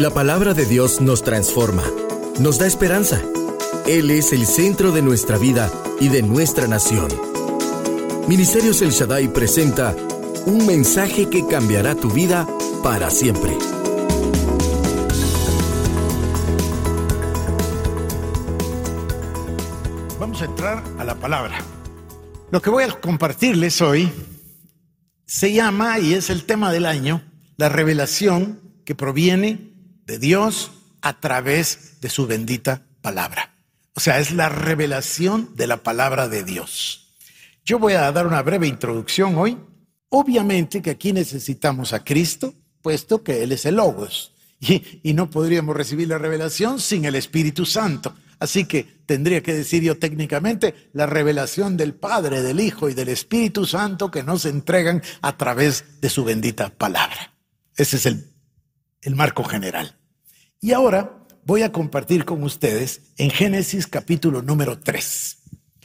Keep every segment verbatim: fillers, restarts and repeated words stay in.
La palabra de Dios nos transforma, nos da esperanza. Él es el centro de nuestra vida y de nuestra nación. Ministerios El Shaddai presenta un mensaje que cambiará tu vida para siempre. Vamos a entrar a la palabra. Lo que voy a compartirles hoy se llama, y es el tema del año, la revelación que proviene de Dios a través de su bendita palabra. O sea, es la revelación de la palabra de Dios. Yo voy a dar una breve introducción hoy. Obviamente que aquí necesitamos a Cristo, puesto que Él es el Logos. Y, y no podríamos recibir la revelación sin el Espíritu Santo. Así que tendría que decir yo técnicamente la revelación del Padre, del Hijo y del Espíritu Santo que nos entregan a través de su bendita palabra. Ese es el, el marco general. Y ahora voy a compartir con ustedes en Génesis capítulo número tres.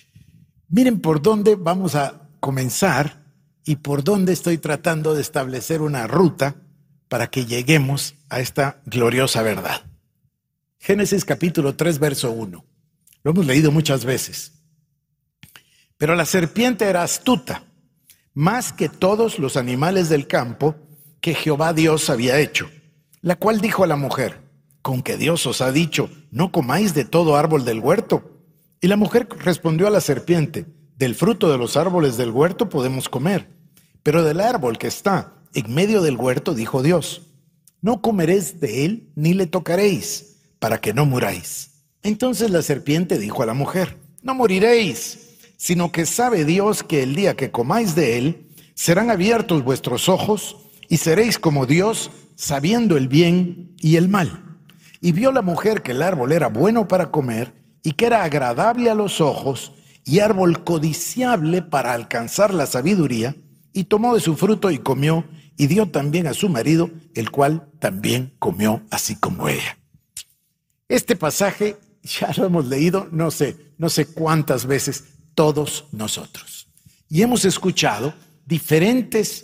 Miren por dónde vamos a comenzar y por dónde estoy tratando de establecer una ruta para que lleguemos a esta gloriosa verdad. Génesis capítulo tres, verso uno. Lo hemos leído muchas veces. Pero la serpiente era astuta, más que todos los animales del campo que Jehová Dios había hecho, la cual dijo a la mujer: ¿con que Dios os ha dicho, no comáis de todo árbol del huerto? Y la mujer respondió a la serpiente: del fruto de los árboles del huerto podemos comer, pero del árbol que está en medio del huerto, dijo Dios, no comeréis de él ni le tocaréis, para que no muráis. Entonces la serpiente dijo a la mujer: no moriréis, sino que sabe Dios que el día que comáis de él, serán abiertos vuestros ojos y seréis como Dios, sabiendo el bien y el mal. Y vio la mujer que el árbol era bueno para comer y que era agradable a los ojos y árbol codiciable para alcanzar la sabiduría, y tomó de su fruto y comió, y dio también a su marido, el cual también comió así como ella. Este pasaje ya lo hemos leído no sé, no sé cuántas veces todos nosotros. Y hemos escuchado diferentes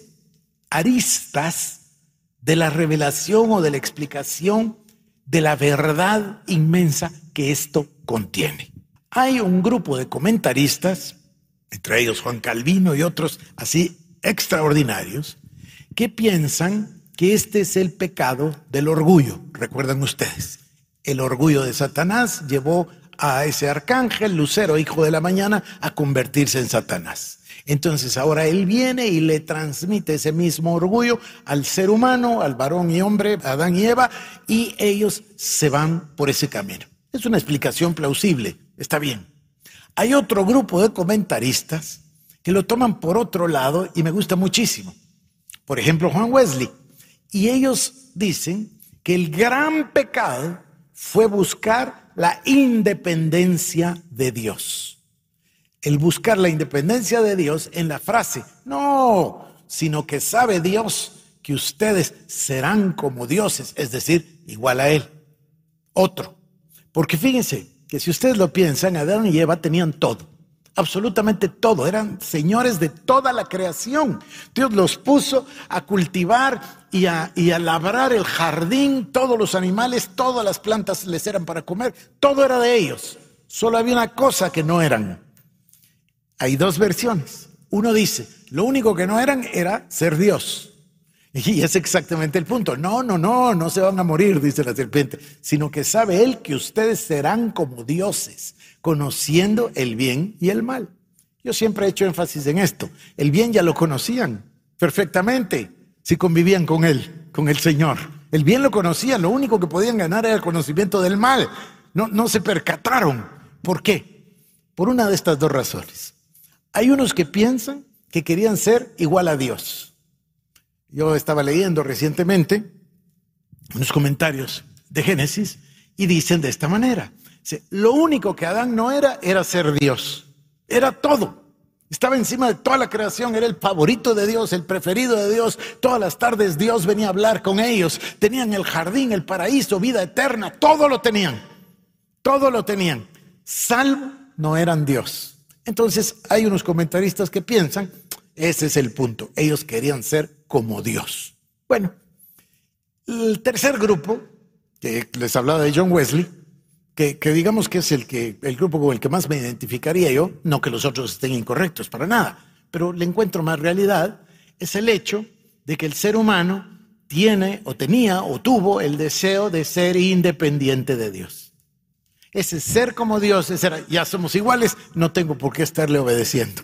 aristas de la revelación o de la explicación de la verdad inmensa que esto contiene. Hay un grupo de comentaristas, entre ellos Juan Calvino y otros así extraordinarios, que piensan que este es el pecado del orgullo. ¿Recuerdan ustedes? El orgullo de Satanás llevó a ese arcángel, Lucero, hijo de la mañana, a convertirse en Satanás. Entonces ahora él viene y le transmite ese mismo orgullo al ser humano, al varón y hombre, Adán y Eva, y ellos se van por ese camino. Es una explicación plausible, está bien. Hay otro grupo de comentaristas que lo toman por otro lado y me gusta muchísimo. Por ejemplo, Juan Wesley. Y ellos dicen que el gran pecado fue buscar la independencia de Dios. El buscar la independencia de Dios en la frase, no, sino que sabe Dios que ustedes serán como dioses, es decir, igual a Él. Otro. Porque fíjense que si ustedes lo piensan, Adán y Eva tenían todo, absolutamente todo, eran señores de toda la creación. Dios los puso a cultivar y a, y a labrar el jardín, todos los animales, todas las plantas les eran para comer, todo era de ellos. Solo había una cosa que no eran. Hay dos versiones. Uno dice, lo único que no eran era ser Dios. Y es exactamente el punto. No, no, no, no se van a morir, dice la serpiente, sino que sabe Él que ustedes serán como dioses, conociendo el bien y el mal. Yo siempre he hecho énfasis en esto. El bien ya lo conocían perfectamente si convivían con Él, con el Señor. El bien lo conocían, lo único que podían ganar era el conocimiento del mal. No, no se percataron. ¿Por qué? Por una de estas dos razones. Hay unos que piensan que querían ser igual a Dios. Yo estaba leyendo recientemente unos comentarios de Génesis y dicen de esta manera. Lo único que Adán no era, era ser Dios. Era todo. Estaba encima de toda la creación, era el favorito de Dios, el preferido de Dios. Todas las tardes Dios venía a hablar con ellos. Tenían el jardín, el paraíso, vida eterna, todo lo tenían. Todo lo tenían. Salvo no eran Dios. Entonces hay unos comentaristas que piensan, ese es el punto. Ellos querían ser como Dios. Bueno, el tercer grupo que les hablaba de John Wesley, que, que digamos que es el, que, el grupo con el que más me identificaría yo, no que los otros estén incorrectos para nada, pero le encuentro más realidad, es el hecho de que el ser humano tiene o tenía o tuvo el deseo de ser independiente de Dios. Ese ser como Dios, ese era, ya somos iguales, no tengo por qué estarle obedeciendo.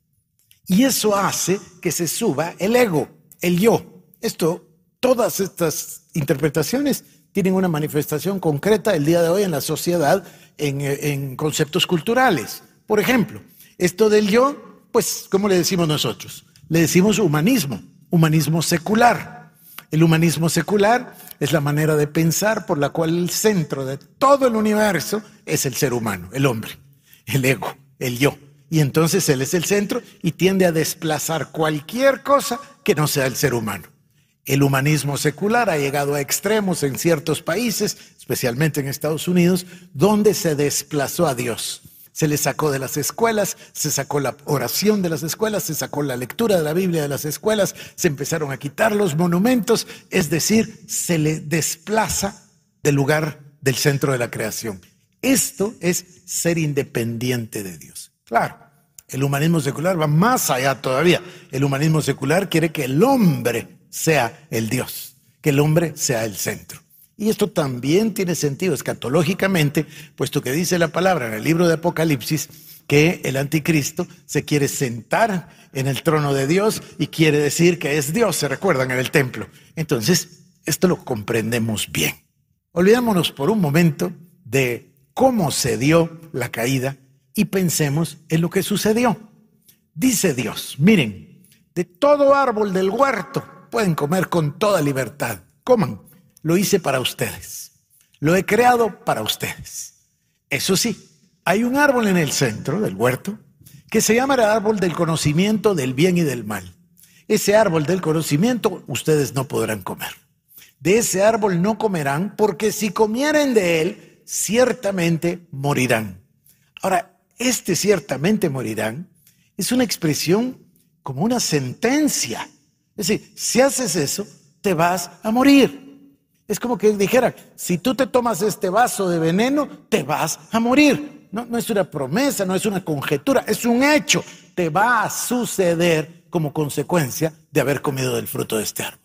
Y eso hace que se suba el ego, el yo. Esto, todas estas interpretaciones tienen una manifestación concreta el día de hoy en la sociedad, en, en conceptos culturales. Por ejemplo, esto del yo, pues, ¿cómo le decimos nosotros? Le decimos humanismo, humanismo secular. El humanismo secular es la manera de pensar por la cual el centro de todo el universo es el ser humano, el hombre, el ego, el yo. Y entonces él es el centro y tiende a desplazar cualquier cosa que no sea el ser humano. El humanismo secular ha llegado a extremos en ciertos países, especialmente en Estados Unidos, donde se desplazó a Dios. Se le sacó de las escuelas, se sacó la oración de las escuelas, se sacó la lectura de la Biblia de las escuelas, se empezaron a quitar los monumentos, es decir, se le desplaza del lugar del centro de la creación. Esto es ser independiente de Dios. Claro, el humanismo secular va más allá todavía. El humanismo secular quiere que el hombre sea el Dios, que el hombre sea el centro. Y esto también tiene sentido escatológicamente, puesto que dice la palabra en el libro de Apocalipsis que el anticristo se quiere sentar en el trono de Dios y quiere decir que es Dios, se recuerdan, en el templo. Entonces, esto lo comprendemos bien. Olvidémonos por un momento de cómo se dio la caída y pensemos en lo que sucedió. Dice Dios, miren, de todo árbol del huerto pueden comer con toda libertad, coman. Lo hice para ustedes. Lo he creado para ustedes. Eso sí, hay un árbol en el centro del huerto que se llama el árbol del conocimiento del bien y del mal. Ese árbol del conocimiento ustedes no podrán comer. De ese árbol no comerán porque si comieren de él, ciertamente morirán. Ahora, este ciertamente morirán es una expresión como una sentencia. Es decir, si haces eso, te vas a morir. Es como que dijera, si tú te tomas este vaso de veneno, te vas a morir. No, no es una promesa, no es una conjetura, es un hecho. Te va a suceder como consecuencia de haber comido del fruto de este árbol.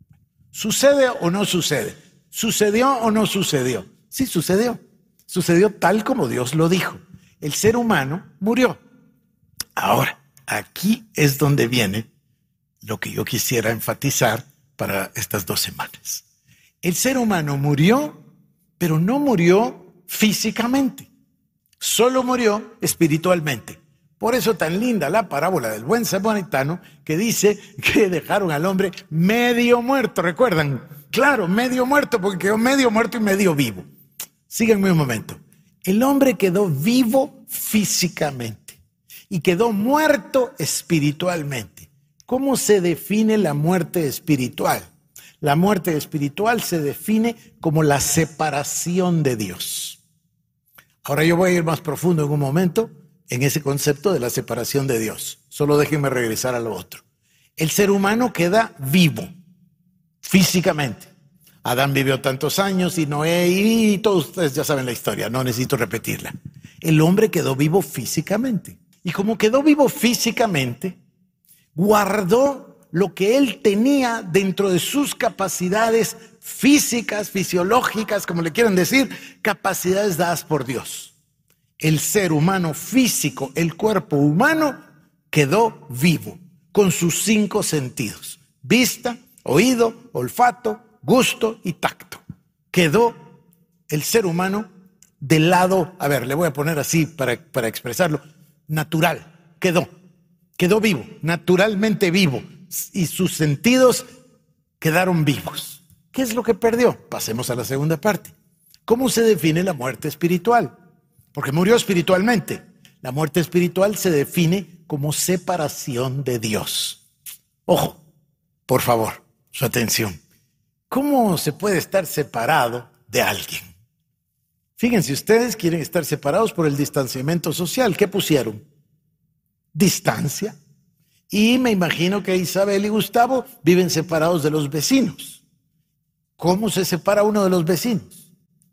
¿Sucede o no sucede? ¿Sucedió o no sucedió? Sí, sucedió. Sucedió tal como Dios lo dijo. El ser humano murió. Ahora, aquí es donde viene lo que yo quisiera enfatizar para estas dos semanas. El ser humano murió, pero no murió físicamente, solo murió espiritualmente. Por eso tan linda la parábola del buen samaritano que dice que dejaron al hombre medio muerto, ¿recuerdan? Claro, medio muerto porque quedó medio muerto y medio vivo. Síganme un momento. El hombre quedó vivo físicamente y quedó muerto espiritualmente. ¿Cómo se define la muerte espiritual? La muerte espiritual se define como la separación de Dios. Ahora yo voy a ir más profundo en un momento en ese concepto de la separación de Dios. Solo déjenme regresar a lo otro. El ser humano queda vivo, físicamente. Adán vivió tantos años y Noé y todos ustedes ya saben la historia, no necesito repetirla. El hombre quedó vivo físicamente. Y como quedó vivo físicamente, guardó lo que él tenía dentro de sus capacidades físicas, fisiológicas, como le quieran decir, capacidades dadas por Dios. El ser humano físico, el cuerpo humano, quedó vivo con sus cinco sentidos: vista, oído, olfato, gusto y tacto. Quedó el ser humano del lado, a ver, le voy a poner así para, para expresarlo, natural. Quedó, quedó vivo, naturalmente vivo. Y sus sentidos quedaron vivos. ¿Qué es lo que perdió? Pasemos a la segunda parte. ¿Cómo se define la muerte espiritual? Porque murió espiritualmente. La muerte espiritual se define como separación de Dios. Ojo, por favor, su atención. ¿Cómo se puede estar separado de alguien? Fíjense, ustedes quieren estar separados por el distanciamiento social. ¿Qué pusieron? Distancia. Y me imagino que Isabel y Gustavo viven separados de los vecinos. ¿Cómo se separa uno de los vecinos?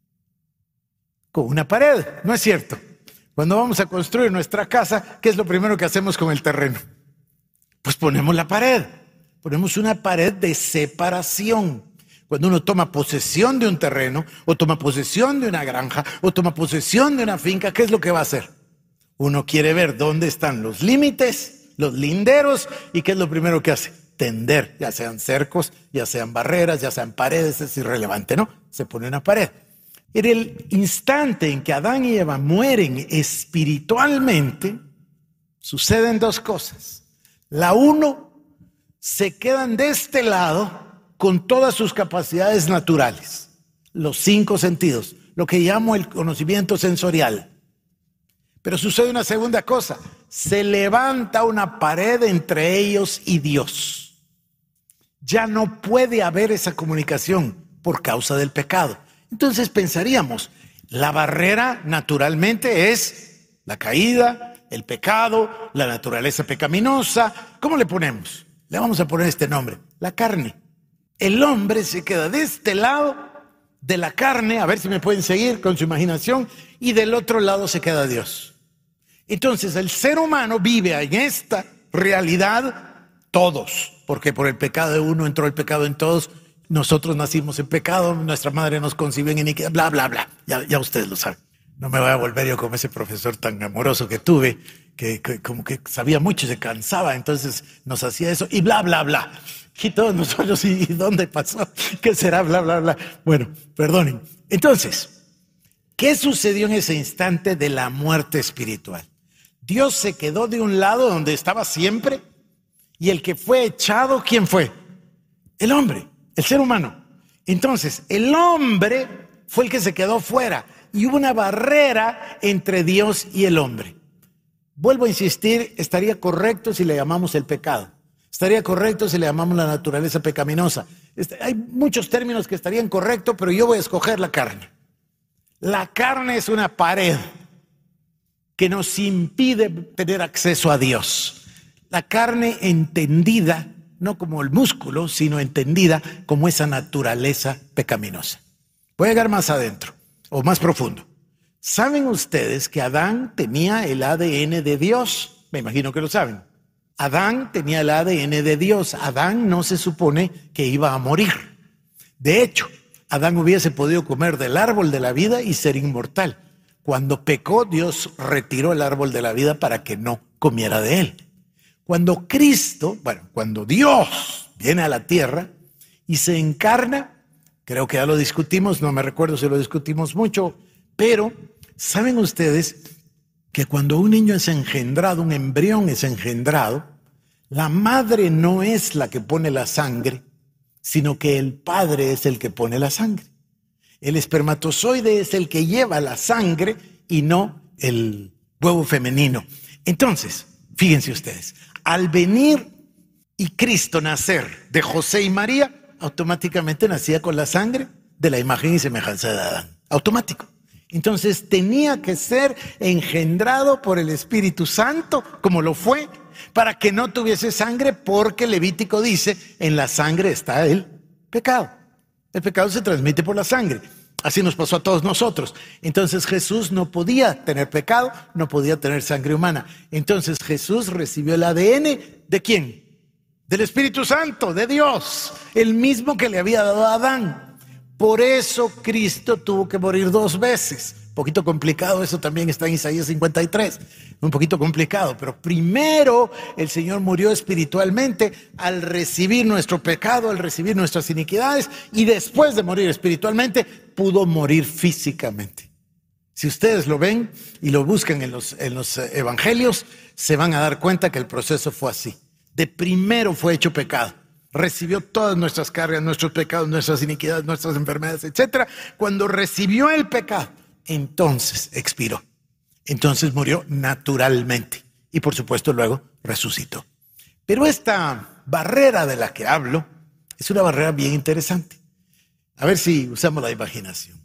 Con una pared, ¿no es cierto? Cuando vamos a construir nuestra casa, ¿qué es lo primero que hacemos con el terreno? Pues ponemos la pared, ponemos una pared de separación. Cuando uno toma posesión de un terreno, o toma posesión de una granja, o toma posesión de una finca, ¿qué es lo que va a hacer? Uno quiere ver dónde están los límites, los linderos, y ¿qué es lo primero que hace? Tender, ya sean cercos, ya sean barreras, ya sean paredes, es irrelevante, ¿no? Se pone una pared. En el instante en que Adán y Eva mueren espiritualmente, suceden dos cosas. La uno, se quedan de este lado con todas sus capacidades naturales, los cinco sentidos, lo que llamo el conocimiento sensorial. Pero sucede una segunda cosa, se levanta una pared entre ellos y Dios. Ya no puede haber esa comunicación por causa del pecado. Entonces pensaríamos, la barrera naturalmente es la caída, el pecado, la naturaleza pecaminosa. ¿Cómo le ponemos? Le vamos a poner este nombre, la carne. El hombre se queda de este lado de la carne, a ver si me pueden seguir con su imaginación, y del otro lado se queda Dios. Entonces el ser humano vive en esta realidad todos, porque por el pecado de uno entró el pecado en todos. Nosotros nacimos en pecado, nuestra madre nos concibió en iniquidad, bla, bla, bla. Ya, ya ustedes lo saben. No me voy a volver yo como ese profesor tan amoroso que tuve, que, que como que sabía mucho y se cansaba, entonces nos hacía eso y bla, bla, bla. Y todos nosotros, ¿y dónde pasó? ¿Qué será? Bla, bla, bla. Bueno, perdonen. Entonces, ¿qué sucedió en ese instante de la muerte espiritual? Dios se quedó de un lado donde estaba siempre, y el que fue echado, ¿quién fue? El hombre. El ser humano. Entonces, el hombre fue el que se quedó fuera y hubo una barrera entre Dios y el hombre. Vuelvo a insistir, estaría correcto si le llamamos el pecado. Estaría correcto si le llamamos la naturaleza pecaminosa. Hay muchos términos que estarían correctos, pero yo voy a escoger la carne. La carne es una pared que nos impide tener acceso a Dios. La carne entendida no como el músculo, sino entendida como esa naturaleza pecaminosa. Voy a llegar más adentro, o más profundo. ¿Saben ustedes que Adán tenía el A D N de Dios? Me imagino que lo saben. Adán tenía el A D N de Dios. Adán no se supone que iba a morir. De hecho, Adán hubiese podido comer del árbol de la vida y ser inmortal. Cuando pecó, Dios retiró el árbol de la vida para que no comiera de él. Cuando Cristo, bueno, cuando Dios viene a la tierra y se encarna, creo que ya lo discutimos, no me recuerdo si lo discutimos mucho, pero ¿saben ustedes que cuando un niño es engendrado, un embrión es engendrado, la madre no es la que pone la sangre, sino que el padre es el que pone la sangre? El espermatozoide es el que lleva la sangre y no el huevo femenino. Entonces, fíjense ustedes, al venir y Cristo nacer de José y María, automáticamente nacía con la sangre de la imagen y semejanza de Adán. Automático. Entonces tenía que ser engendrado por el Espíritu Santo, como lo fue, para que no tuviese sangre, porque Levítico dice, en la sangre está el pecado. El pecado se transmite por la sangre. Así nos pasó a todos nosotros. Entonces Jesús no podía tener pecado, no podía tener sangre humana. Entonces Jesús recibió el A D N ¿de quién? Del Espíritu Santo, de Dios, el mismo que le había dado a Adán. Por eso Cristo tuvo que morir dos veces. Un poquito complicado, eso también está en Isaías cincuenta y tres. Un poquito complicado, pero primero el Señor murió espiritualmente al recibir nuestro pecado, al recibir nuestras iniquidades, y después de morir espiritualmente pudo morir físicamente. Si ustedes lo ven y lo buscan en los, en los evangelios, se van a dar cuenta que el proceso fue así. De primero fue hecho pecado. Recibió todas nuestras cargas, nuestros pecados, nuestras iniquidades, nuestras enfermedades, etcétera. Cuando recibió el pecado, entonces expiró. Entonces murió naturalmente. Y por supuesto luego resucitó. Pero esta barrera de la que hablo es una barrera bien interesante. A ver si usamos la imaginación.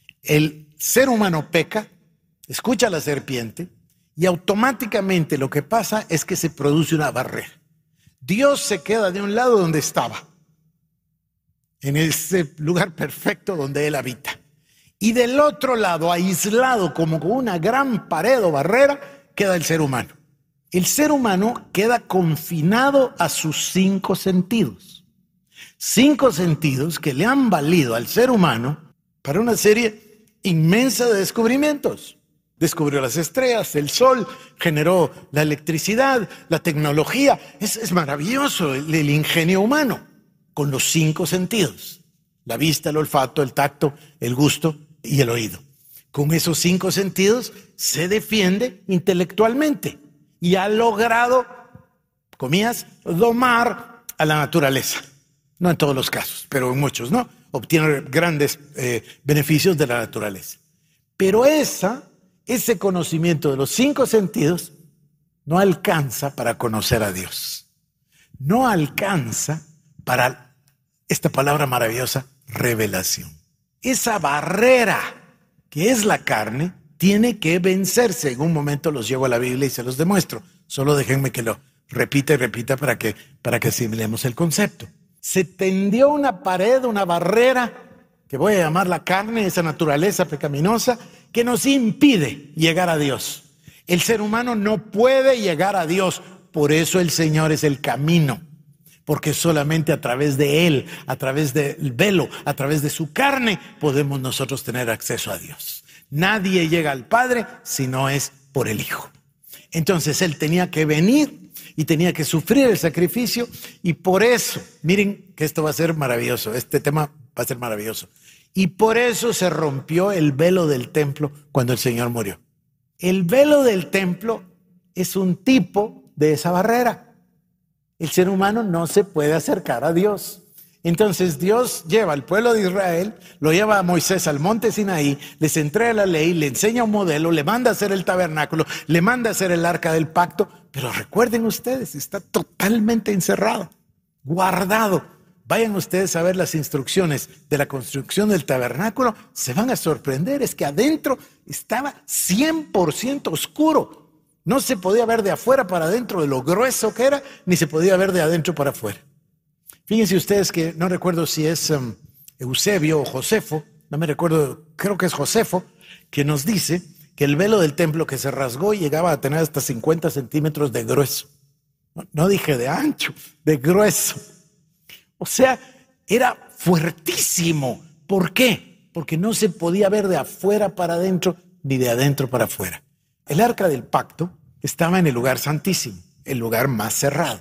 El ser humano peca, escucha a la serpiente, y automáticamente lo que pasa es que se produce una barrera. Dios se queda de un lado donde estaba. en ese lugar perfecto donde Él habita. Y del otro lado, aislado como con una gran pared o barrera, queda el ser humano. El ser humano queda confinado a sus cinco sentidos. Cinco sentidos que le han valido al ser humano para una serie inmensa de descubrimientos. Descubrió las estrellas, el sol, generó la electricidad, la tecnología. Es, es maravilloso el, el ingenio humano con los cinco sentidos. La vista, el olfato, el tacto, el gusto y el oído. Con esos cinco sentidos se defiende intelectualmente y ha logrado, comillas, domar a la naturaleza. No en todos los casos, pero en muchos, ¿no? Obtiene grandes eh, beneficios de la naturaleza. Pero esa, ese conocimiento de los cinco sentidos no alcanza para conocer a Dios. No alcanza para esta palabra maravillosa, revelación. Esa barrera que es la carne tiene que vencerse. En un momento los llevo a la Biblia y se los demuestro. Solo déjenme que lo repita y repita para que, para que asimilemos el concepto. Se tendió una pared, una barrera, que voy a llamar la carne, esa naturaleza pecaminosa, que nos impide llegar a Dios. El ser humano no puede llegar a Dios, por eso el Señor es el camino, porque solamente a través de Él, a través del velo, a través de su carne, podemos nosotros tener acceso a Dios. Nadie llega al Padre si no es por el Hijo. Entonces Él tenía que venir y tenía que sufrir el sacrificio, y por eso, miren que esto va a ser maravilloso, este tema va a ser maravilloso. Y por eso se rompió el velo del templo cuando el Señor murió. El velo del templo es un tipo de esa barrera. El ser humano no se puede acercar a Dios. Entonces Dios lleva al pueblo de Israel, lo lleva a Moisés al monte Sinaí, les entrega la ley, le enseña un modelo, le manda a hacer el tabernáculo, le manda a hacer el arca del pacto. Pero recuerden ustedes, está totalmente encerrado, guardado. Vayan ustedes a ver las instrucciones de la construcción del tabernáculo, se van a sorprender. Es que adentro estaba cien por ciento oscuro. No se podía ver de afuera para adentro de lo grueso que era, ni se podía ver de adentro para afuera. Fíjense ustedes que no recuerdo si es um, Eusebio o Josefo, no me recuerdo, creo que es Josefo, que nos dice que el velo del templo que se rasgó llegaba a tener hasta cincuenta centímetros de grueso. No, no dije de ancho, de grueso. O sea, era fuertísimo. ¿Por qué? Porque no se podía ver de afuera para adentro ni de adentro para afuera. El arca del pacto estaba en el lugar santísimo, el lugar más cerrado.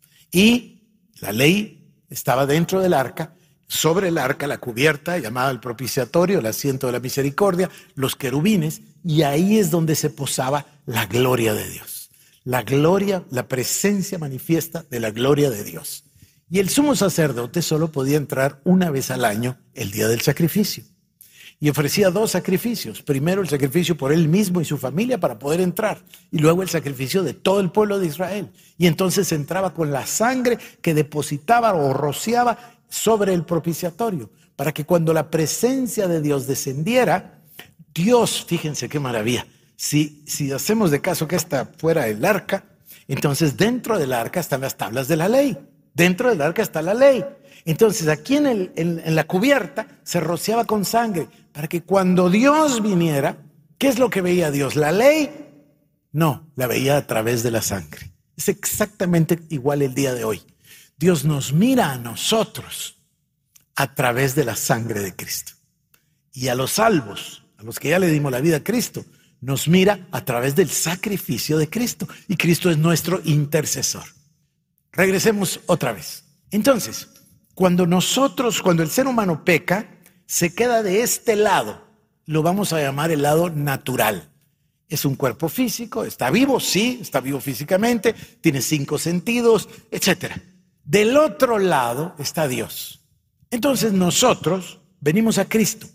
Y la ley estaba dentro del arca, sobre el arca la cubierta llamada el propiciatorio, el asiento de la misericordia, los querubines, y ahí es donde se posaba la gloria de Dios. La gloria, la presencia manifiesta de la gloria de Dios. Y el sumo sacerdote solo podía entrar una vez al año, el día del sacrificio. Y ofrecía dos sacrificios. Primero el sacrificio por él mismo y su familia para poder entrar. Y luego el sacrificio de todo el pueblo de Israel. Y entonces entraba con la sangre que depositaba o rociaba sobre el propiciatorio. Para que cuando la presencia de Dios descendiera, Dios, fíjense qué maravilla. Si, si hacemos de caso que esta fuera el arca, entonces dentro del arca están las tablas de la ley. Dentro del arca está la ley. Entonces aquí en, el, en, en la cubierta se rociaba con sangre para que cuando Dios viniera, ¿qué es lo que veía Dios? ¿La ley? No, la veía a través de la sangre. Es exactamente igual el día de hoy. Dios nos mira a nosotros a través de la sangre de Cristo. Y a los salvos, a los que ya le dimos la vida a Cristo, nos mira a través del sacrificio de Cristo. Y Cristo es nuestro intercesor. Regresemos otra vez. Entonces, cuando nosotros, cuando el ser humano peca, se queda de este lado. Lo vamos a llamar el lado natural. Es un cuerpo físico, está vivo, sí, está vivo físicamente, tiene cinco sentidos, etcétera. Del otro lado está Dios. Entonces nosotros venimos a Cristo.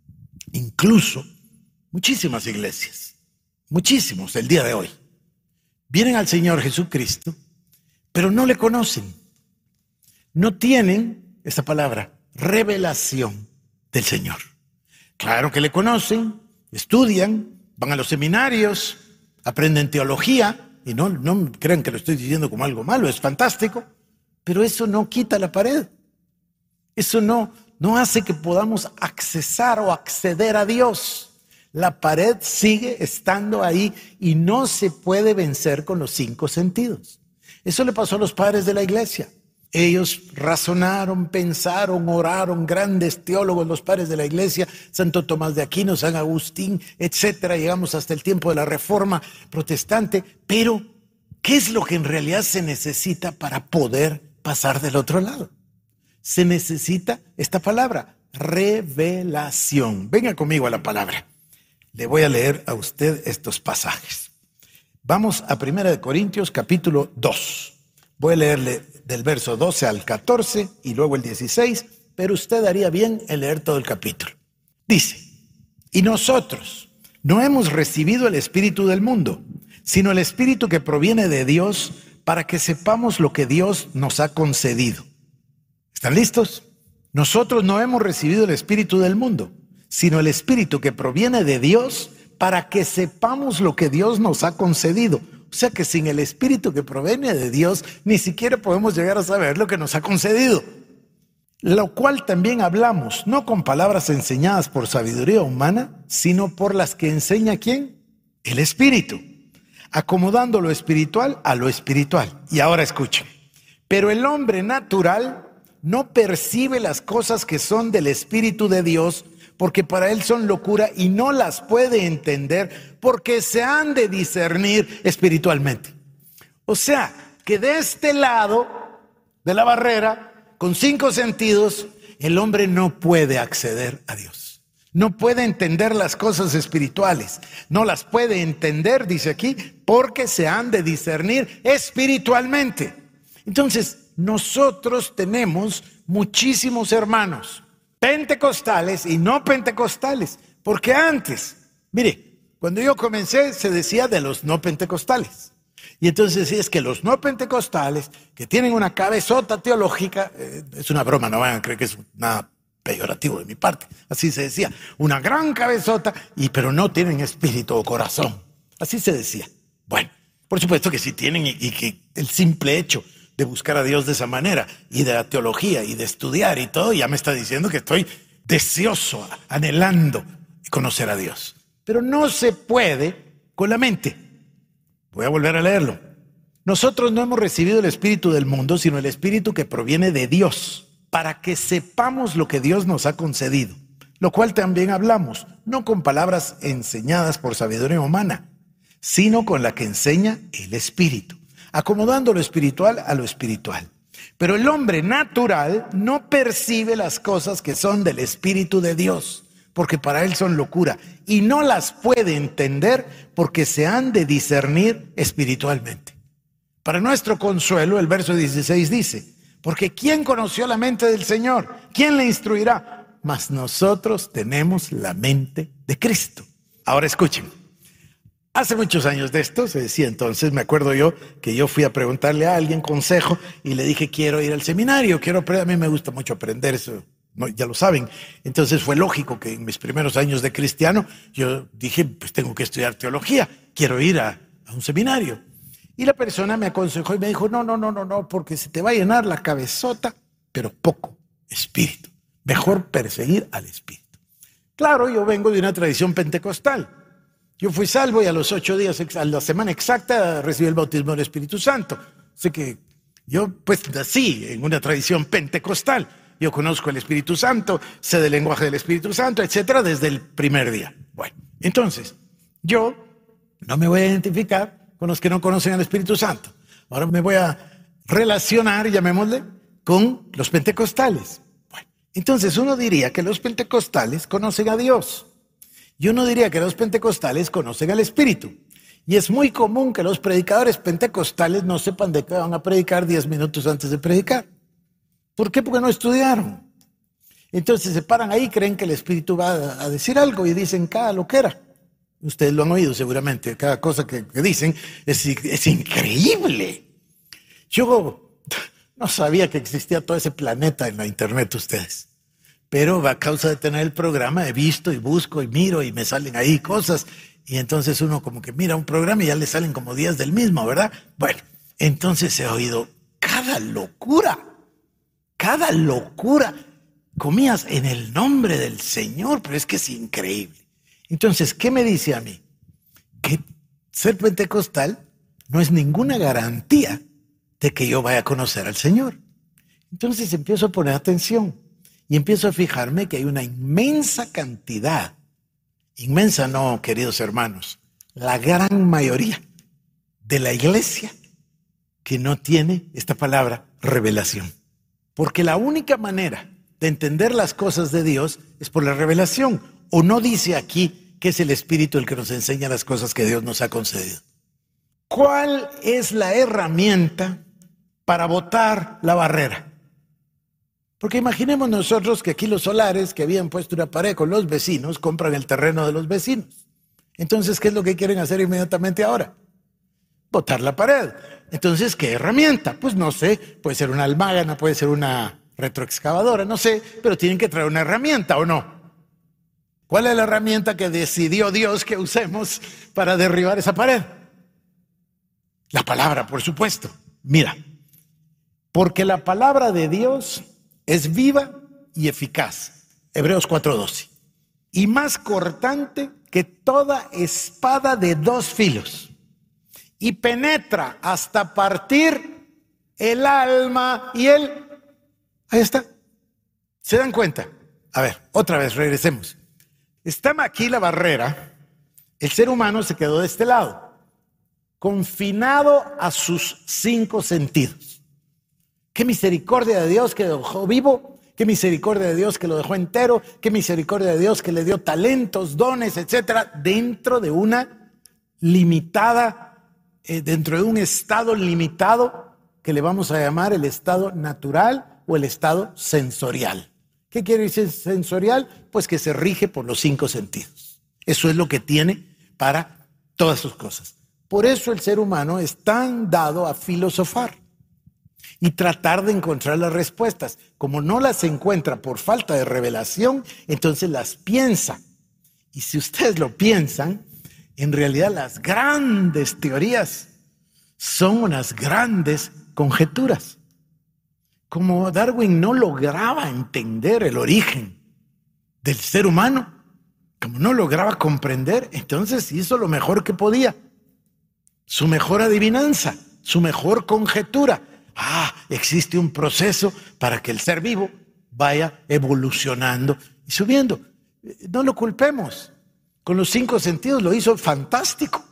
Incluso muchísimas iglesias, muchísimos el día de hoy, vienen al Señor Jesucristo, pero no le conocen. No tienen, esta palabra, revelación del Señor. Claro que le conocen, estudian, van a los seminarios, aprenden teología, y no, no crean que lo estoy diciendo como algo malo, es fantástico, pero eso no quita la pared. Eso no, no hace que podamos accesar o acceder a Dios. La pared sigue estando ahí y no se puede vencer con los cinco sentidos. Eso le pasó a los padres de la iglesia. Ellos razonaron, pensaron, oraron, grandes teólogos, los padres de la iglesia, Santo Tomás de Aquino, San Agustín, etcétera. Llegamos hasta el tiempo de la Reforma Protestante. Pero, ¿qué es lo que en realidad se necesita para poder pasar del otro lado? Se necesita esta palabra, revelación. Venga conmigo a la palabra. Le voy a leer a usted estos pasajes. Vamos a primera de Corintios capítulo dos. Voy a leerle del verso doce al catorce y luego el dieciséis, pero usted haría bien en leer todo el capítulo. Dice, y nosotros no hemos recibido el espíritu del mundo, sino el espíritu que proviene de Dios, para que sepamos lo que Dios nos ha concedido. ¿Están listos? Nosotros no hemos recibido el espíritu del mundo, sino el espíritu que proviene de Dios, para que sepamos lo que Dios nos ha concedido. O sea que sin el espíritu que proviene de Dios, ni siquiera podemos llegar a saber lo que nos ha concedido. Lo cual también hablamos, no con palabras enseñadas por sabiduría humana, sino por las que enseña ¿quién? El Espíritu, acomodando lo espiritual a lo espiritual. Y ahora escuchen. Pero el hombre natural no percibe las cosas que son del Espíritu de Dios, porque para él son locura y no las puede entender, porque se han de discernir espiritualmente. O sea, que de este lado de la barrera, con cinco sentidos, el hombre no puede acceder a Dios. No puede entender las cosas espirituales. No las puede entender, dice aquí, porque se han de discernir espiritualmente. Entonces, nosotros tenemos muchísimos hermanos pentecostales y no pentecostales, porque antes, mire, cuando yo comencé se decía de los no pentecostales, y entonces sí, es que los no pentecostales que tienen una cabezota teológica, eh, es una broma, no vayan a creer que es nada peyorativo de mi parte, así se decía, una gran cabezota, y pero no tienen espíritu o corazón, así se decía. Bueno, por supuesto que sí tienen, y, y que el simple hecho de buscar a Dios de esa manera, y de la teología, y de estudiar y todo, ya me está diciendo que estoy deseoso, anhelando conocer a Dios. Pero no se puede con la mente. Voy a volver a leerlo. Nosotros no hemos recibido el espíritu del mundo, sino el espíritu que proviene de Dios, para que sepamos lo que Dios nos ha concedido, lo cual también hablamos, no con palabras enseñadas por sabiduría humana, sino con la que enseña el Espíritu, acomodando lo espiritual a lo espiritual. Pero el hombre natural no percibe las cosas que son del Espíritu de Dios, porque para él son locura, y no las puede entender porque se han de discernir espiritualmente. Para nuestro consuelo, el verso dieciséis dice, porque ¿quién conoció la mente del Señor? ¿Quién le instruirá? Mas nosotros tenemos la mente de Cristo. Ahora escuchen. Hace muchos años de esto, se decía entonces, me acuerdo yo, que yo fui a preguntarle a alguien consejo y le dije, quiero ir al seminario, quiero aprender, a mí me gusta mucho aprender eso, no, ya lo saben. Entonces fue lógico que en mis primeros años de cristiano, yo dije, pues tengo que estudiar teología, quiero ir a, a un seminario. Y la persona me aconsejó y me dijo, no, no, no, no, no, porque se te va a llenar la cabezota, pero poco espíritu. Mejor perseguir al Espíritu. Claro, yo vengo de una tradición pentecostal. Yo fui salvo y a los ocho días, a la semana exacta, recibí el bautismo del Espíritu Santo. Así que yo pues nací en una tradición pentecostal. Yo conozco el Espíritu Santo, sé del lenguaje del Espíritu Santo, etcétera, desde el primer día. Bueno, entonces, yo no me voy a identificar con los que no conocen al Espíritu Santo. Ahora me voy a relacionar, llamémosle, con los pentecostales. Bueno, entonces uno diría que los pentecostales conocen a Dios. Yo no diría que los pentecostales conocen al Espíritu. Y es muy común que los predicadores pentecostales no sepan de qué van a predicar diez minutos antes de predicar. ¿Por qué? Porque no estudiaron. Entonces se paran ahí, creen que el Espíritu va a decir algo y dicen cada loquera. Ustedes lo han oído seguramente, cada cosa que, que dicen es, es increíble. Yo no sabía que existía todo ese planeta en la internet ustedes. Pero a causa de tener el programa he visto y busco y miro y me salen ahí cosas. Y entonces uno como que mira un programa y ya le salen como diez del mismo, ¿verdad? Bueno, entonces he oído cada locura, cada locura. comías en el nombre del Señor, pero es que es increíble. Entonces, ¿qué me dice a mí? Que ser pentecostal no es ninguna garantía de que yo vaya a conocer al Señor. Entonces empiezo a poner atención y empiezo a fijarme que hay una inmensa cantidad, inmensa no, queridos hermanos, la gran mayoría de la iglesia que no tiene esta palabra revelación. Porque la única manera de entender las cosas de Dios es por la revelación. ¿O no dice aquí que es el Espíritu el que nos enseña las cosas que Dios nos ha concedido? ¿Cuál es la herramienta para botar la barrera? Porque imaginemos nosotros que aquí los solares que habían puesto una pared con los vecinos compran el terreno de los vecinos. Entonces, ¿qué es lo que quieren hacer inmediatamente ahora? Botar la pared. Entonces, ¿qué herramienta? Pues no sé, puede ser una almágana, puede ser una retroexcavadora, no sé, pero tienen que traer una herramienta, ¿o no? ¿Cuál es la herramienta que decidió Dios que usemos para derribar esa pared? La palabra, por supuesto. Mira, porque la palabra de Dios es viva y eficaz. Hebreos cuatro doce. Y más cortante que toda espada de dos filos. Y penetra hasta partir el alma y el... Ahí está. ¿Se dan cuenta? A ver, otra vez, regresemos. Está aquí la barrera. El ser humano se quedó de este lado, confinado a sus cinco sentidos. Qué misericordia de Dios que lo dejó vivo, qué misericordia de Dios que lo dejó entero, qué misericordia de Dios que le dio talentos, dones, etcétera, dentro de una limitada, eh, dentro de un estado limitado que le vamos a llamar el estado natural o el estado sensorial. ¿Qué quiere decir sensorial? Pues que se rige por los cinco sentidos. Eso es lo que tiene para todas sus cosas. Por eso el ser humano es tan dado a filosofar y tratar de encontrar las respuestas. Como no las encuentra por falta de revelación, entonces las piensa. Y si ustedes lo piensan, en realidad las grandes teorías son unas grandes conjeturas. Como Darwin no lograba entender el origen del ser humano, como no lograba comprender, entonces hizo lo mejor que podía. Su mejor adivinanza, su mejor conjetura. Ah, existe un proceso para que el ser vivo vaya evolucionando y subiendo. No lo culpemos. Con los cinco sentidos lo hizo fantástico.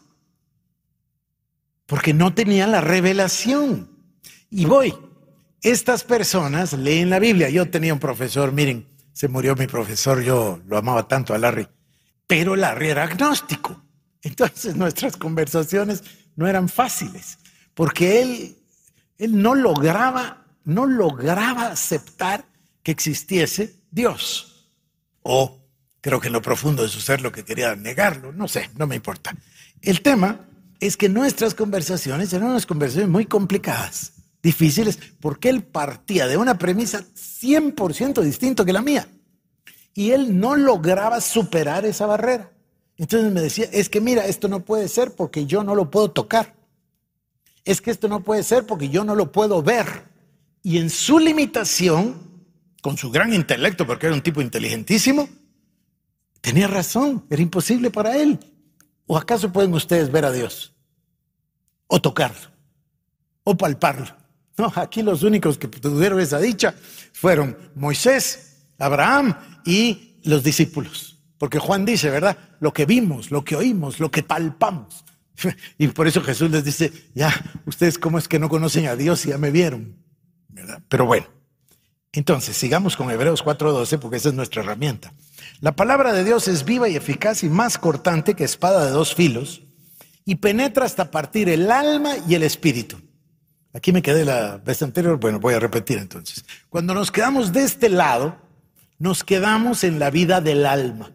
Porque no tenía la revelación. Y voy. Estas personas leen la Biblia. Yo tenía un profesor, miren, se murió mi profesor, yo lo amaba tanto a Larry, pero Larry era agnóstico. Entonces nuestras conversaciones no eran fáciles, porque él, él no lograba, no lograba aceptar que existiese Dios. O creo que en lo profundo de su ser lo que quería negarlo, no sé, no me importa. El tema es que nuestras conversaciones eran unas conversaciones muy complicadas, difíciles, porque él partía de una premisa cien por ciento distinta que la mía. Y él no lograba superar esa barrera. Entonces me decía, es que mira, esto no puede ser porque yo no lo puedo tocar. Es que esto no puede ser porque yo no lo puedo ver. Y en su limitación, con su gran intelecto, porque era un tipo inteligentísimo, tenía razón, era imposible para él. ¿O acaso pueden ustedes ver a Dios? O tocarlo, o palparlo. No, aquí los únicos que tuvieron esa dicha fueron Moisés, Abraham y los discípulos. Porque Juan dice, ¿verdad? Lo que vimos, lo que oímos, lo que palpamos. Y por eso Jesús les dice, ya, ustedes cómo es que no conocen a Dios y ya me vieron, ¿verdad? Pero bueno, entonces sigamos con Hebreos cuatro doce porque esa es nuestra herramienta. La palabra de Dios es viva y eficaz y más cortante que espada de dos filos y penetra hasta partir el alma y el espíritu. Aquí me quedé la vez anterior, bueno, voy a repetir entonces. Cuando nos quedamos de este lado, nos quedamos en la vida del alma.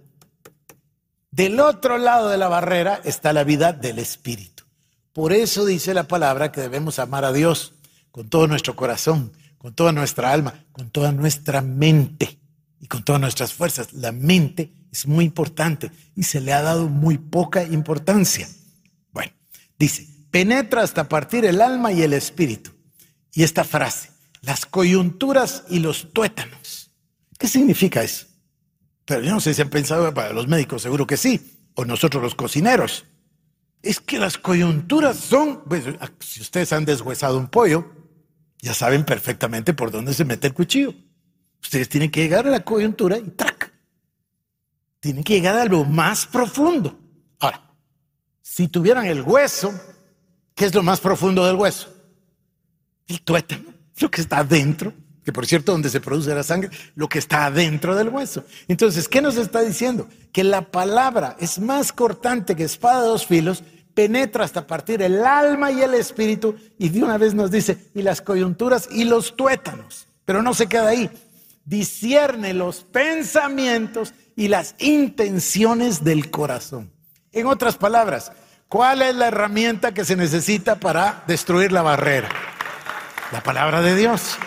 Del otro lado de la barrera está la vida del espíritu. Por eso dice la palabra que debemos amar a Dios con todo nuestro corazón, con toda nuestra alma, con toda nuestra mente y con todas nuestras fuerzas. La mente es muy importante y se le ha dado muy poca importancia. Bueno, dice, penetra hasta partir el alma y el espíritu. Y esta frase, las coyunturas y los tuétanos. ¿Qué significa eso? Pero yo no sé si han pensado, para los médicos seguro que sí, o nosotros los cocineros. Es que las coyunturas son, pues, si ustedes han deshuesado un pollo, ya saben perfectamente por dónde se mete el cuchillo. Ustedes tienen que llegar a la coyuntura y ¡trac! Tienen que llegar a lo más profundo. Ahora, si tuvieran el hueso, ¿qué es lo más profundo del hueso? El tuétano, lo que está adentro, que por cierto, donde se produce la sangre, lo que está adentro del hueso. Entonces, ¿qué nos está diciendo? Que la palabra es más cortante que espada de dos filos, penetra hasta partir el alma y el espíritu, y de una vez nos dice, y las coyunturas y los tuétanos. Pero no se queda ahí. Discierne los pensamientos y las intenciones del corazón. En otras palabras, ¿cuál es la herramienta que se necesita para destruir la barrera? La palabra de Dios.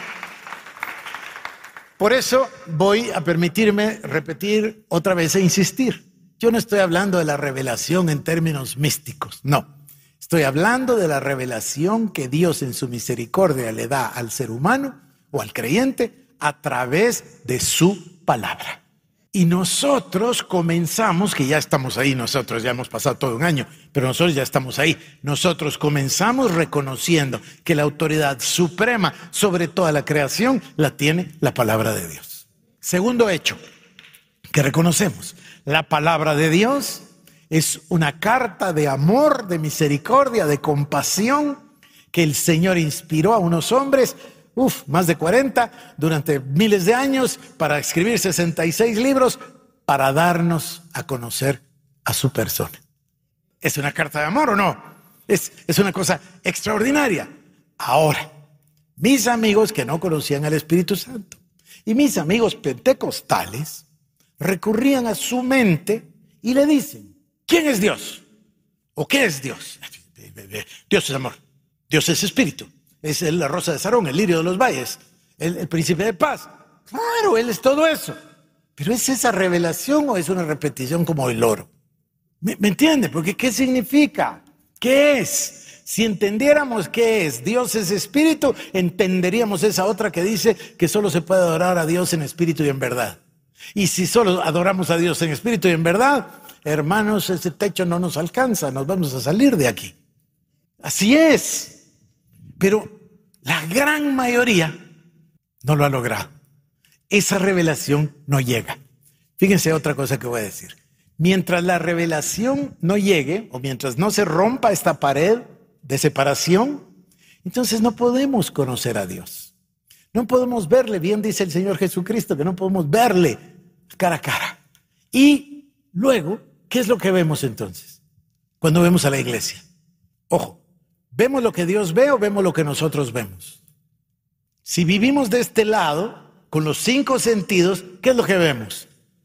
Por eso voy a permitirme repetir otra vez e insistir. Yo no estoy hablando de la revelación en términos místicos, no. Estoy hablando de la revelación que Dios en su misericordia le da al ser humano o al creyente a través de su palabra. Y nosotros comenzamos, que ya estamos ahí, nosotros ya hemos pasado todo un año, pero nosotros ya estamos ahí. Nosotros comenzamos reconociendo que la autoridad suprema sobre toda la creación la tiene la palabra de Dios. Segundo hecho que reconocemos, la palabra de Dios es una carta de amor, de misericordia, de compasión que el Señor inspiró a unos hombres, uf, más de cuarenta, durante miles de años, para escribir sesenta y seis libros, para darnos a conocer a su persona. ¿Es una carta de amor o no? Es, es una cosa extraordinaria. Ahora, mis amigos que no conocían al Espíritu Santo y mis amigos pentecostales recurrían a su mente y le dicen, ¿quién es Dios? ¿O qué es Dios? Dios es amor, Dios es espíritu, es la rosa de Sarón, el lirio de los valles, el, el príncipe de paz. Claro, Él es todo eso. Pero ¿es esa revelación o es una repetición como el oro? ¿Me, me entiende? Porque ¿qué significa? ¿Qué es? Si entendiéramos qué es, Dios es espíritu, entenderíamos esa otra que dice que solo se puede adorar a Dios en espíritu y en verdad. Y si solo adoramos a Dios en espíritu y en verdad, hermanos, ese techo no nos alcanza, nos vamos a salir de aquí. Así es. Pero la gran mayoría no lo ha logrado. Esa revelación no llega. Fíjense otra cosa que voy a decir. Mientras la revelación no llegue, o mientras no se rompa esta pared de separación, entonces no podemos conocer a Dios. No podemos verle, bien dice el Señor Jesucristo, que no podemos verle cara a cara. Y luego, ¿qué es lo que vemos entonces? Cuando vemos a la iglesia. Ojo, ¿vemos lo que Dios ve o vemos lo que nosotros vemos? Si vivimos de este lado, con los cinco sentidos, ¿qué es lo que vemos?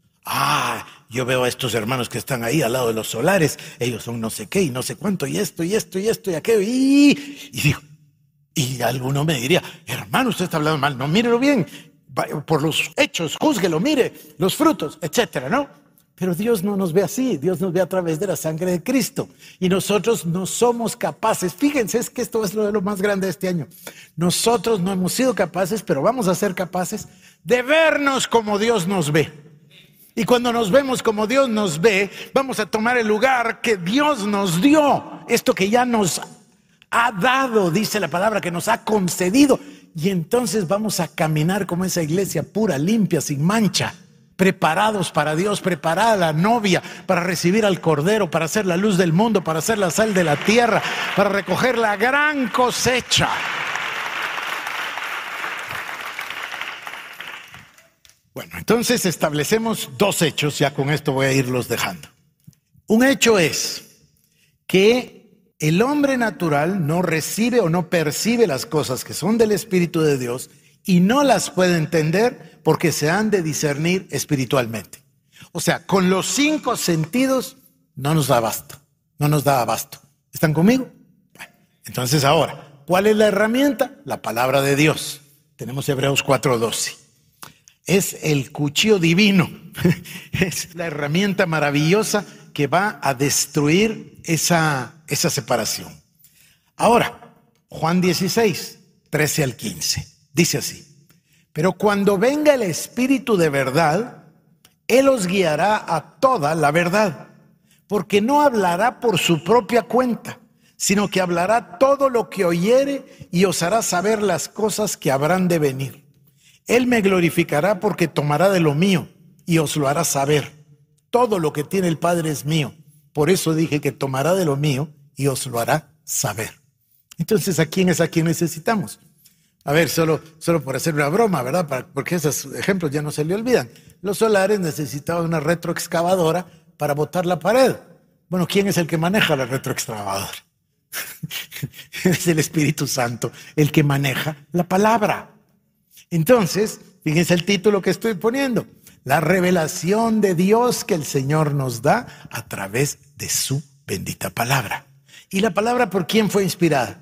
Ah, yo veo a estos hermanos que están ahí al lado de los solares, ellos son no sé qué y no sé cuánto, y esto, y esto, y esto, y aquello, y, y digo, y alguno me diría, hermano, usted está hablando mal, no, mírelo bien, por los hechos, júzguelo, mire, los frutos, etcétera, ¿no? Pero Dios no nos ve así, Dios nos ve a través de la sangre de Cristo, y nosotros no somos capaces, fíjense, es que esto es lo de lo más grande de este año, nosotros no hemos sido capaces, pero vamos a ser capaces de vernos como Dios nos ve. Y cuando nos vemos como Dios nos ve, vamos a tomar el lugar que Dios nos dio, esto que ya nos ha dado, dice la palabra, que nos ha concedido. Y entonces vamos a caminar como esa iglesia pura, limpia, sin mancha, preparados para Dios, preparada la novia para recibir al Cordero, para ser la luz del mundo, para ser la sal de la tierra, para recoger la gran cosecha. Bueno, entonces establecemos dos hechos, ya con esto voy a irlos dejando. Un hecho es que el hombre natural no recibe o no percibe las cosas que son del Espíritu de Dios y no las puede entender porque se han de discernir espiritualmente. O sea, con los cinco sentidos no nos da abasto, no nos da abasto. ¿Están conmigo? Bueno, entonces ahora, ¿cuál es la herramienta? La palabra de Dios. Tenemos Hebreos cuatro doce. Es el cuchillo divino, es la herramienta maravillosa que va a destruir esa, esa separación. Ahora, Juan dieciséis, trece al quince, dice así: Pero cuando venga el Espíritu de verdad, Él os guiará a toda la verdad, porque no hablará por su propia cuenta, sino que hablará todo lo que oyere y os hará saber las cosas que habrán de venir. Él me glorificará porque tomará de lo mío y os lo hará saber. Todo lo que tiene el Padre es mío. Por eso dije que tomará de lo mío y os lo hará saber. Entonces, ¿a quién es a quien necesitamos? A ver, solo, solo por hacer una broma, ¿verdad? Para, porque esos ejemplos ya no se le olvidan. Los solares necesitaban una retroexcavadora para botar la pared. Bueno, ¿quién es el que maneja la retroexcavadora? Es el Espíritu Santo, el que maneja la palabra. Entonces, fíjense el título que estoy poniendo. La revelación de Dios que el Señor nos da a través de su bendita palabra. ¿Y la palabra por quién fue inspirada?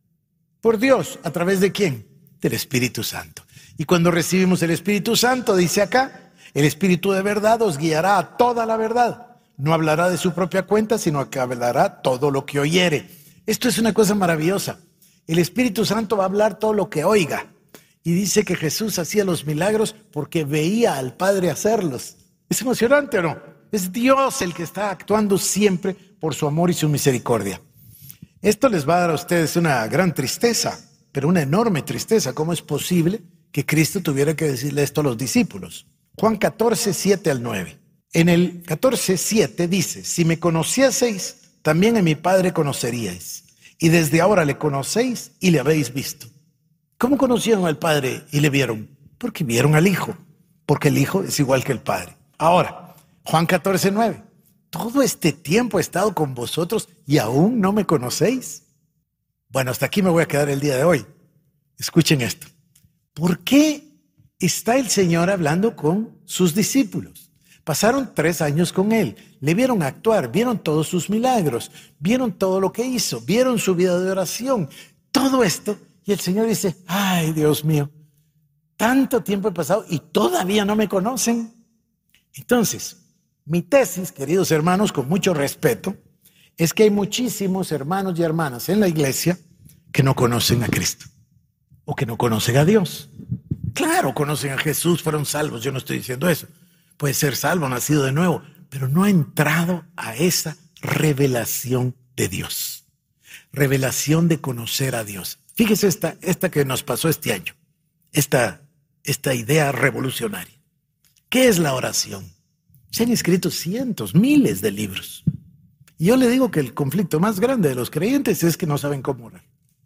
Por Dios. ¿A través de quién? Del Espíritu Santo. Y cuando recibimos el Espíritu Santo, dice acá, el Espíritu de verdad os guiará a toda la verdad. No hablará de su propia cuenta, sino que hablará todo lo que oyere. Esto es una cosa maravillosa. El Espíritu Santo va a hablar todo lo que oiga. Y dice que Jesús hacía los milagros porque veía al Padre hacerlos. ¿Es emocionante o no? Es Dios el que está actuando siempre por su amor y su misericordia. Esto les va a dar a ustedes una gran tristeza, pero una enorme tristeza. ¿Cómo es posible que Cristo tuviera que decirle esto a los discípulos? Juan catorce, siete al nueve. En el catorce, siete dice, si me conocieseis, también a mi Padre conoceríais. Y desde ahora le conocéis y le habéis visto. ¿Cómo conocieron al Padre y le vieron? Porque vieron al Hijo. Porque el Hijo es igual que el Padre. Ahora, Juan catorce, nueve. Todo este tiempo he estado con vosotros y aún no me conocéis. Bueno, hasta aquí me voy a quedar el día de hoy. Escuchen esto. ¿Por qué está el Señor hablando con sus discípulos? Pasaron tres años con Él, le vieron actuar, vieron todos sus milagros, vieron todo lo que hizo, vieron su vida de oración, todo esto. Y el Señor dice, ay, Dios mío, tanto tiempo he pasado y todavía no me conocen. Entonces, mi tesis, queridos hermanos, con mucho respeto, es que hay muchísimos hermanos y hermanas en la iglesia que no conocen a Cristo o que no conocen a Dios. Claro, conocen a Jesús, fueron salvos, yo no estoy diciendo eso. Puede ser salvo, nacido de nuevo, pero no ha entrado a esa revelación de Dios. Revelación de conocer a Dios. Fíjese esta, esta que nos pasó este año, esta, esta idea revolucionaria. ¿Qué es la oración? Se han escrito cientos, miles de libros. Y yo le digo que el conflicto más grande de los creyentes es que no saben cómo orar.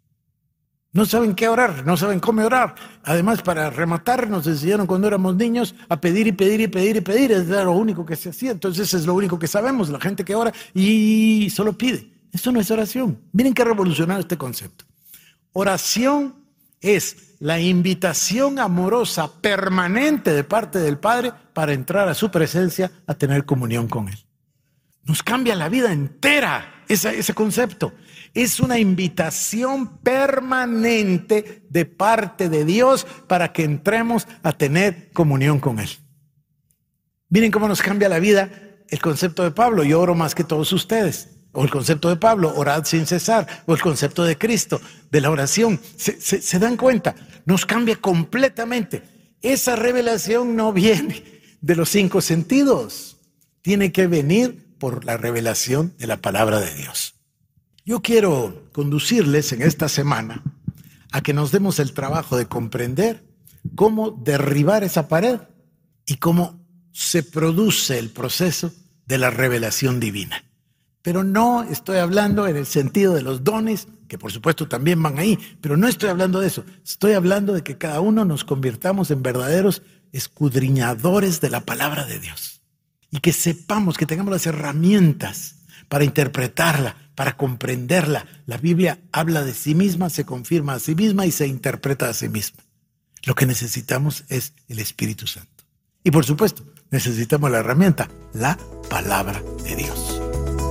No saben qué orar, no saben cómo orar. Además, para rematar, nos enseñaron cuando éramos niños a pedir y pedir y pedir y pedir. Es lo único que se hacía. Entonces es lo único que sabemos, la gente que ora y solo pide. Eso no es oración. Miren qué revolucionario este concepto. Oración es la invitación amorosa permanente de parte del Padre para entrar a su presencia, a tener comunión con Él. Nos cambia la vida entera ese, ese concepto. Es una invitación permanente de parte de Dios para que entremos a tener comunión con Él. Miren cómo nos cambia la vida el concepto de Pablo. Yo oro más que todos ustedes. O el concepto de Pablo, orad sin cesar. O el concepto de Cristo, de la oración. Se, se, se dan cuenta, nos cambia completamente. Esa revelación no viene de los cinco sentidos. Tiene que venir por la revelación de la palabra de Dios. Yo quiero conducirles en esta semana a que nos demos el trabajo de comprender cómo derribar esa pared y cómo se produce el proceso de la revelación divina. Pero no estoy hablando en el sentido de los dones, que por supuesto también van ahí, pero no estoy hablando de eso. Estoy hablando de que cada uno nos convirtamos en verdaderos escudriñadores de la palabra de Dios. Y que sepamos, que tengamos las herramientas para interpretarla, para comprenderla. La Biblia habla de sí misma, se confirma a sí misma y se interpreta a sí misma. Lo que necesitamos es el Espíritu Santo. Y por supuesto, necesitamos la herramienta, la palabra de Dios.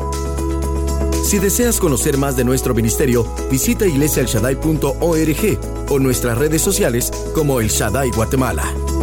Si deseas conocer más de nuestro ministerio, visita iglesia el shaddai punto org o nuestras redes sociales como El Shaddai Guatemala.